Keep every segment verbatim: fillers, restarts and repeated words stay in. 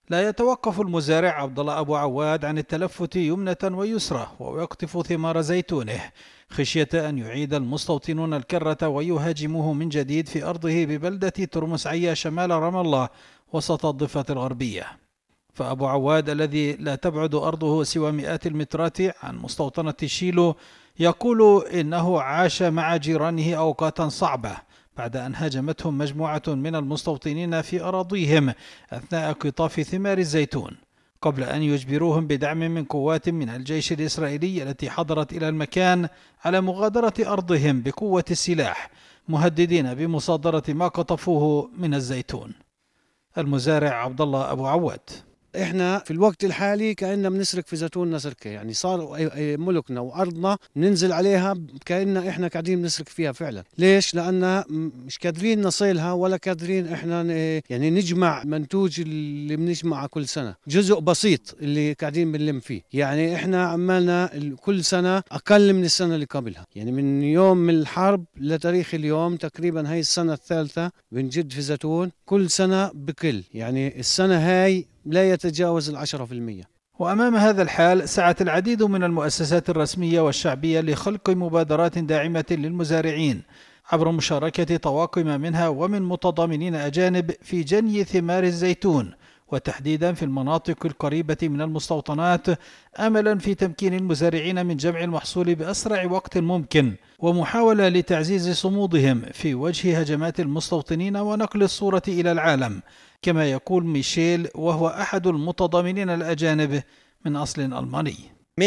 لا يتوقف المزارع عبد الله أبو عواد عن التلفت يمنة ويسرى ويقطف ثمار زيتونه خشية أن يعيد المستوطنون الكرة ويهاجموه من جديد في أرضه ببلدة ترمس عيا شمال رام الله وسط الضفة الغربية. فأبو عواد الذي لا تبعد أرضه سوى مئات المترات عن مستوطنة شيلو يقول إنه عاش مع جيرانه أوقاتا صعبة بعد أن هاجمتهم مجموعة من المستوطنين في أراضيهم أثناء قطاف ثمار الزيتون، قبل أن يجبروهم بدعم من قوات من الجيش الإسرائيلي التي حضرت إلى المكان على مغادرة أرضهم بقوة السلاح، مهددين بمصادرة ما قطفوه من الزيتون. المزارع عبد الله أبو عواد: احنا في الوقت الحالي كأننا بنسرق في زيتوننا سرقة، يعني صار ملكنا وأرضنا بننزل عليها كأننا احنا قاعدين بنسرق فيها فعلا. ليش؟ لأننا مش قادرين نصيلها ولا قادرين احنا يعني نجمع منتوج اللي بنجمعه كل سنة، جزء بسيط اللي قاعدين بنلم فيه. يعني احنا عمالنا كل سنة أقل من السنة اللي قبلها، يعني من يوم من الحرب لتاريخ اليوم تقريبا هاي السنة الثالثة بنجد في زيتون، كل سنة بكل، يعني السنة هاي لا يتجاوز العشرة في المية. وأمام هذا الحال سعت العديد من المؤسسات الرسمية والشعبية لخلق مبادرات داعمة للمزارعين عبر مشاركة طواقم منها ومن متضامنين أجانب في جني ثمار الزيتون، وتحديدا في المناطق القريبة من المستوطنات، أملا في تمكين المزارعين من جمع المحصول بأسرع وقت ممكن، ومحاولة لتعزيز صمودهم في وجه هجمات المستوطنين ونقل الصورة إلى العالم، كما يقول ميشيل وهو أحد المتضامنين الأجانب من أصل ألماني.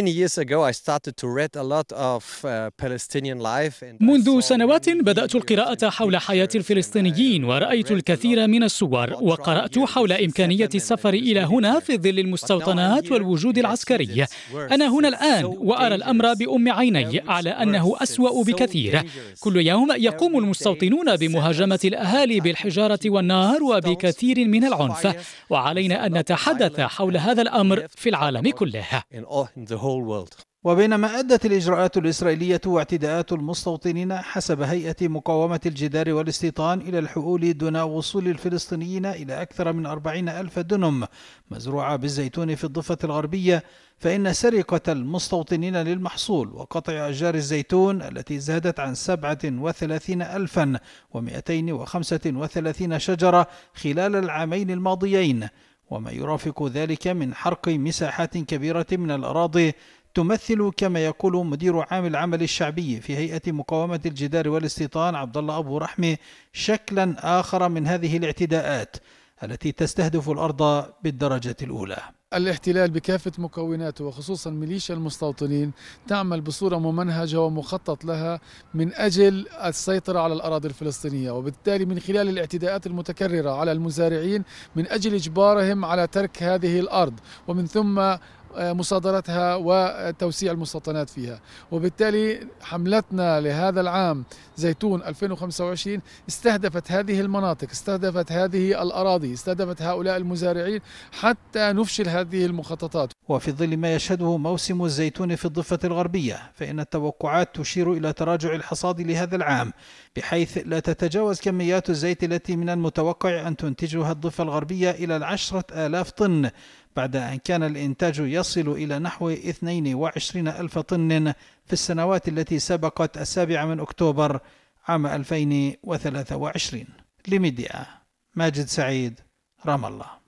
منذ سنوات بدأت القراءة حول حياة الفلسطينيين ورأيت الكثير من الصور، وقرأت حول إمكانية السفر إلى هنا في ظل المستوطنات والوجود العسكري. أنا هنا الآن وأرى الأمر بأم عيني على أنه أسوأ بكثير. كل يوم يقوم المستوطنون بمهاجمة الأهالي بالحجارة والنار وبكثير من العنف، وعلينا أن نتحدث حول هذا الأمر في العالم كله. وبينما أدت الإجراءات الإسرائيلية واعتداءات المستوطنين حسب هيئة مقاومة الجدار والاستيطان إلى الحؤول دون وصول الفلسطينيين إلى أكثر من أربعين ألف دنم مزروعة بالزيتون في الضفة الغربية، فإن سرقة المستوطنين للمحصول وقطع أشجار الزيتون التي زادت عن سبعة وثلاثين ألفا ومئتين وخمسة وثلاثين شجرة خلال العامين الماضيين، وما يرافق ذلك من حرق مساحات كبيرة من الأراضي، تمثل كما يقول مدير عام العمل الشعبي في هيئة مقاومة الجدار والاستيطان عبد الله أبو رحمة شكلا آخر من هذه الاعتداءات التي تستهدف الأرض بالدرجة الأولى. الاحتلال بكافة مكوناته وخصوصا ميليشيا المستوطنين تعمل بصورة ممنهجة ومخطط لها من أجل السيطرة على الأراضي الفلسطينية، وبالتالي من خلال الاعتداءات المتكررة على المزارعين من أجل إجبارهم على ترك هذه الأرض ومن ثم مصادرتها وتوسيع المستوطنات فيها. وبالتالي حملتنا لهذا العام زيتون ألفين وخمسة وعشرين استهدفت هذه المناطق، استهدفت هذه الأراضي، استهدفت هؤلاء المزارعين حتى نفشل هذه المخططات. وفي ظل ما يشهده موسم الزيتون في الضفة الغربية، فإن التوقعات تشير إلى تراجع الحصاد لهذا العام، بحيث لا تتجاوز كميات الزيت التي من المتوقع أن تنتجها الضفة الغربية إلى العشرة آلاف طن، بعد أن كان الإنتاج يصل إلى نحو اثنين وعشرين ألف طن في السنوات التي سبقت السابع من أكتوبر عام ألفين وثلاثة وعشرين. لميديا، ماجد سعيد، رام الله.